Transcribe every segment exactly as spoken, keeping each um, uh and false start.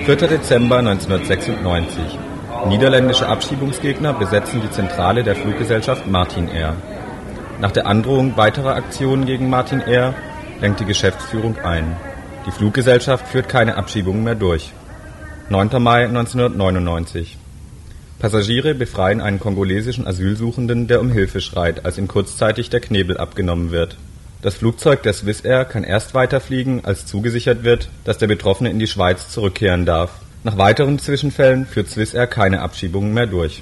vierter Dezember neunzehnhundertsechsundneunzig. Niederländische Abschiebungsgegner besetzen die Zentrale der Fluggesellschaft Martin Air. Nach der Androhung weiterer Aktionen gegen Martin Air lenkt die Geschäftsführung ein. Die Fluggesellschaft führt keine Abschiebungen mehr durch. neunter Mai neunzehnhundertneunundneunzig. Passagiere befreien einen kongolesischen Asylsuchenden, der um Hilfe schreit, als ihm kurzzeitig der Knebel abgenommen wird. Das Flugzeug der Swissair kann erst weiterfliegen, als zugesichert wird, dass der Betroffene in die Schweiz zurückkehren darf. Nach weiteren Zwischenfällen führt Swissair keine Abschiebungen mehr durch.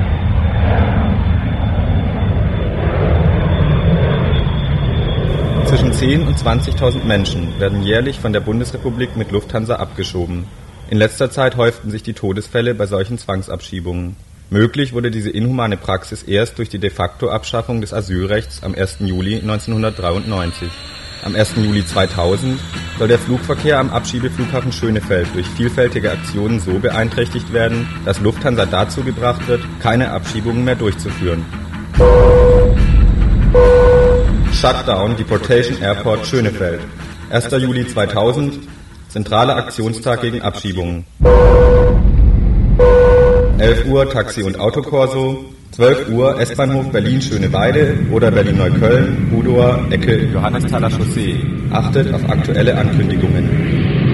Zwischen zehn und zwanzigtausend Menschen werden jährlich von der Bundesrepublik mit Lufthansa abgeschoben. In letzter Zeit häuften sich die Todesfälle bei solchen Zwangsabschiebungen. Möglich wurde diese inhumane Praxis erst durch die De-facto-Abschaffung des Asylrechts am ersten Juli neunzehnhundertdreiundneunzig. Am ersten Juli zweitausend soll der Flugverkehr am Abschiebeflughafen Schönefeld durch vielfältige Aktionen so beeinträchtigt werden, dass Lufthansa dazu gebracht wird, keine Abschiebungen mehr durchzuführen. Shutdown Deportation Airport Schönefeld. erster Juli zweitausend, zentraler Aktionstag gegen Abschiebungen. elf Uhr Taxi- und Autokorso, zwölf Uhr S-Bahnhof Berlin-Schöneweide oder Berlin-Neukölln, Budower, Ecke Johannesthaler Chaussee. Achtet auf aktuelle Ankündigungen.